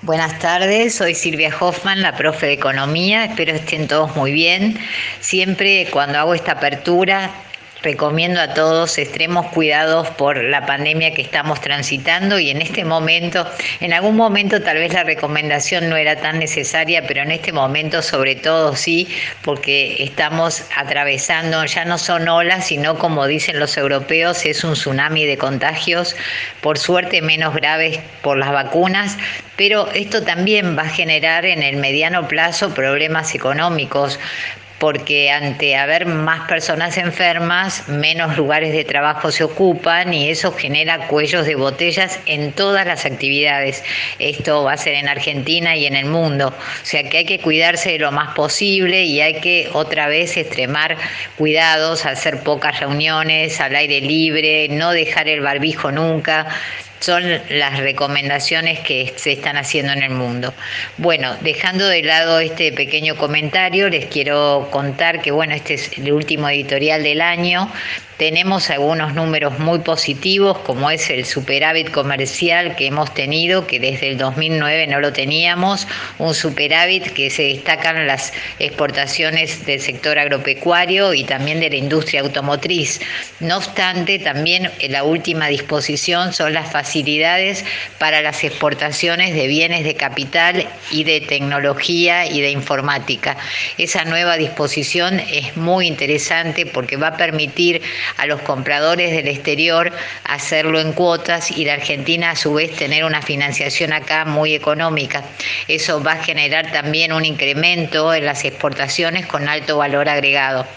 Buenas tardes, soy Silvia Hoffman, la profe de Economía, espero estén todos muy bien. Siempre cuando hago esta apertura recomiendo a todos extremos cuidados por la pandemia que estamos transitando y en este momento, en algún momento tal vez la recomendación no era tan necesaria, pero en este momento sobre todo sí, porque estamos atravesando, ya no son olas, sino como dicen los europeos, es un tsunami de contagios, por suerte menos graves por las vacunas, pero esto también va a generar en el mediano plazo problemas económicos, porque ante haber más personas enfermas, menos lugares de trabajo se ocupan y eso genera cuellos de botellas en todas las actividades. Esto va a ser en Argentina y en el mundo. O sea que hay que cuidarse de lo más posible y hay que otra vez extremar cuidados, hacer pocas reuniones al aire libre, no dejar el barbijo nunca. Son las recomendaciones que se están haciendo en el mundo. Bueno, dejando de lado este pequeño comentario, les quiero contar que este es el último editorial del año. Tenemos algunos números muy positivos, como es el superávit comercial que hemos tenido, que desde el 2009 no lo teníamos, un superávit que se destacan las exportaciones del sector agropecuario y también de la industria automotriz. No obstante, también la última disposición son las facilidades para las exportaciones de bienes de capital y de tecnología y de informática. Esa nueva disposición es muy interesante porque va a permitir a los compradores del exterior hacerlo en cuotas y la Argentina a su vez tener una financiación acá muy económica. Eso va a generar también un incremento en las exportaciones con alto valor agregado.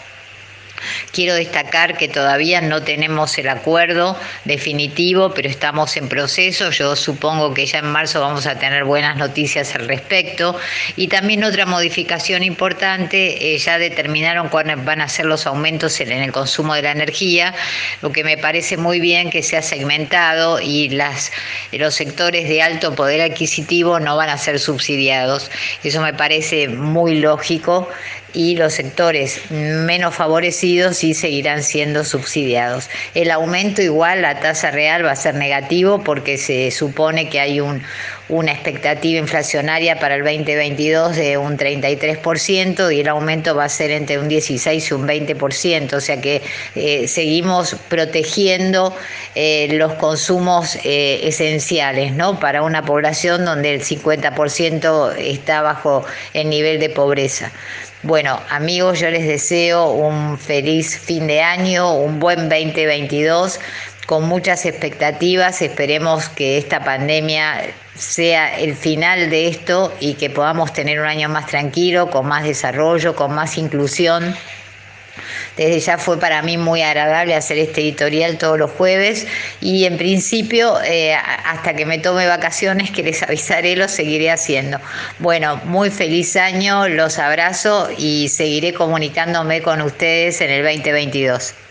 Quiero destacar que todavía no tenemos el acuerdo definitivo, pero estamos en proceso. Yo supongo que ya en marzo vamos a tener buenas noticias al respecto. Y también otra modificación importante, ya determinaron cuáles van a ser los aumentos en el consumo de la energía, lo que me parece muy bien que sea segmentado y los sectores de alto poder adquisitivo no van a ser subsidiados. Eso me parece muy lógico. Y los sectores menos favorecidos sí seguirán siendo subsidiados. El aumento igual, la tasa real va a ser negativo porque se supone que hay una expectativa inflacionaria para el 2022 de un 33% y el aumento va a ser entre un 16 y un 20%, o sea que seguimos protegiendo los consumos esenciales, ¿no? Para una población donde el 50% está bajo el nivel de pobreza. Bueno, amigos, yo les deseo un feliz fin de año, un buen 2022, con muchas expectativas. Esperemos que esta pandemia sea el final de esto y que podamos tener un año más tranquilo, con más desarrollo, con más inclusión. Desde ya fue para mí muy agradable hacer este editorial todos los jueves y en principio hasta que me tome vacaciones, que les avisaré, lo seguiré haciendo. Bueno, muy feliz año, los abrazo y seguiré comunicándome con ustedes en el 2022.